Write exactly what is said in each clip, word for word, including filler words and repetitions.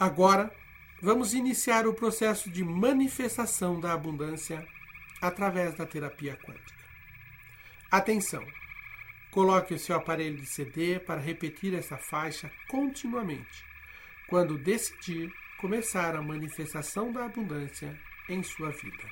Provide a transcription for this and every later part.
Agora, vamos iniciar o processo de manifestação da abundância através da terapia quântica. Atenção! Coloque o seu aparelho de C D para repetir essa faixa continuamente, quando decidir começar a manifestação da abundância em sua vida.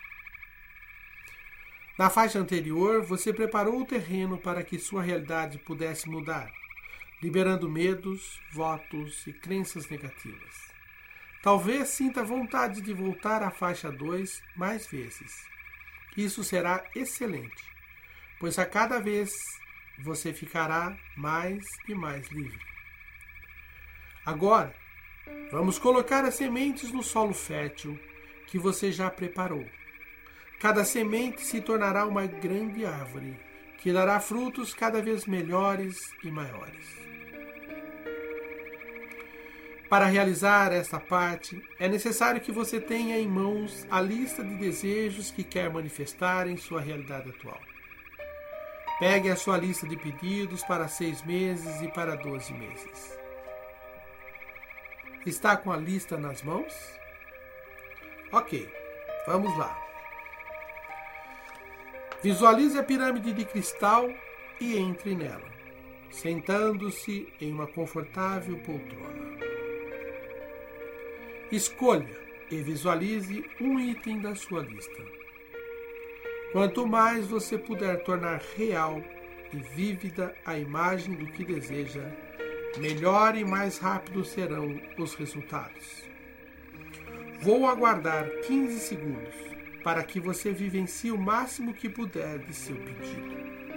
Na faixa anterior, você preparou o terreno para que sua realidade pudesse mudar, liberando medos, votos e crenças negativas. Talvez sinta vontade de voltar à faixa dois mais vezes. Isso será excelente, pois a cada vez você ficará mais e mais livre. Agora, vamos colocar as sementes no solo fértil que você já preparou. Cada semente se tornará uma grande árvore que dará frutos cada vez melhores e maiores. Para realizar esta parte, é necessário que você tenha em mãos a lista de desejos que quer manifestar em sua realidade atual. Pegue a sua lista de pedidos para seis meses e para doze meses. Está com a lista nas mãos? Ok, vamos lá. Visualize a pirâmide de cristal e entre nela, sentando-se em uma confortável poltrona. Escolha e visualize um item da sua lista. Quanto mais você puder tornar real e vívida a imagem do que deseja, melhor e mais rápido serão os resultados. Vou aguardar quinze segundos para que você vivencie o máximo que puder de seu pedido.